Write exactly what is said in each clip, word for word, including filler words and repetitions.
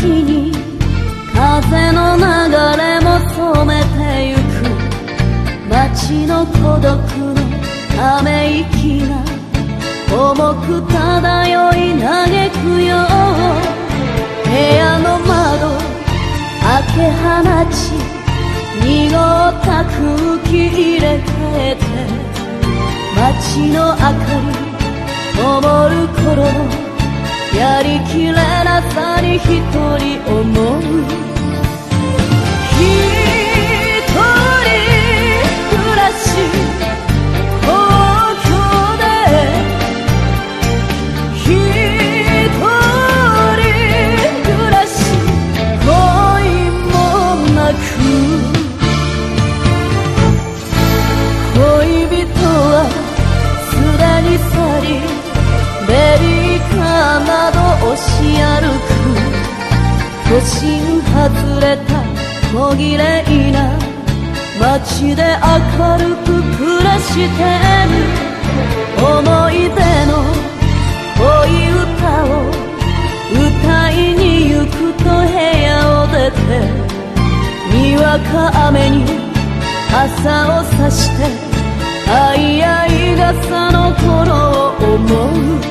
に風の流れも染めてゆく街の孤独のため息が重く漂い嘆くよ。部屋の窓開け放ち濁った空気入れ替えて街の明かり灯る頃のやりきれなさに一人思う。一人暮らし東京で一人暮らし恋もなく恋人はすでに去りベビーカーなど押し歩く都心外れた小綺麗な街で明るく暮らしてる思い出の恋歌を歌いに行くと部屋を出てにわか雨に傘を差して相合い傘の頃を思う。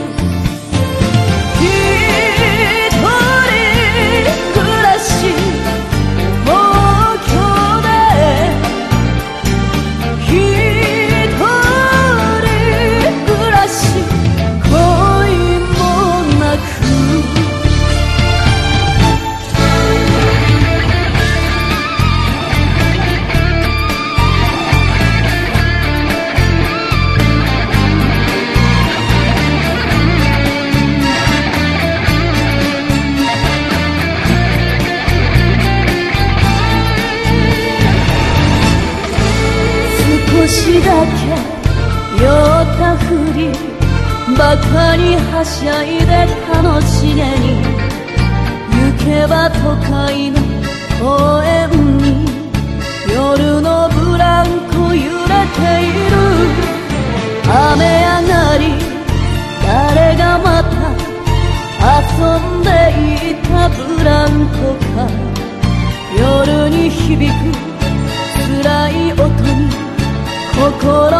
少しだけ酔ったふりバカにはしゃいで楽しげに行けば都会の公園に夜のブランコ揺れている雨上がり誰がまた遊んでいたブランコか夜に響く辛い音に心